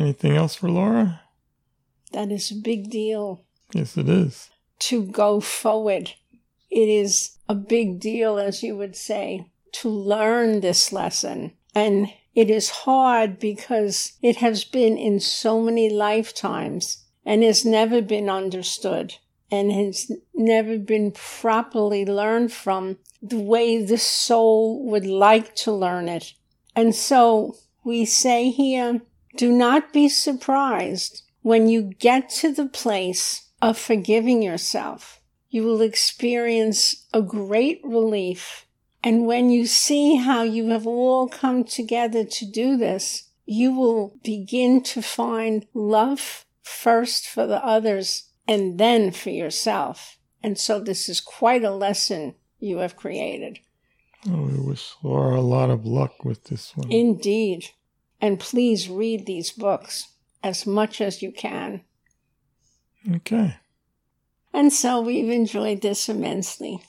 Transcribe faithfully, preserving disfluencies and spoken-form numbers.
Anything else for Laura? That is a big deal. Yes, it is. To go forward. It is a big deal, as you would say, to learn this lesson. And it is hard because it has been in so many lifetimes and has never been understood and has never been properly learned from the way the soul would like to learn it. And so we say here, do not be surprised when you get to the place of forgiving yourself. You will experience a great relief. And when you see how you have all come together to do this, you will begin to find love first for the others and then for yourself. And so this is quite a lesson you have created. Oh, we wish Laura a lot of luck with this one. Indeed. And please read these books as much as you can. Okay. And so we've enjoyed this immensely.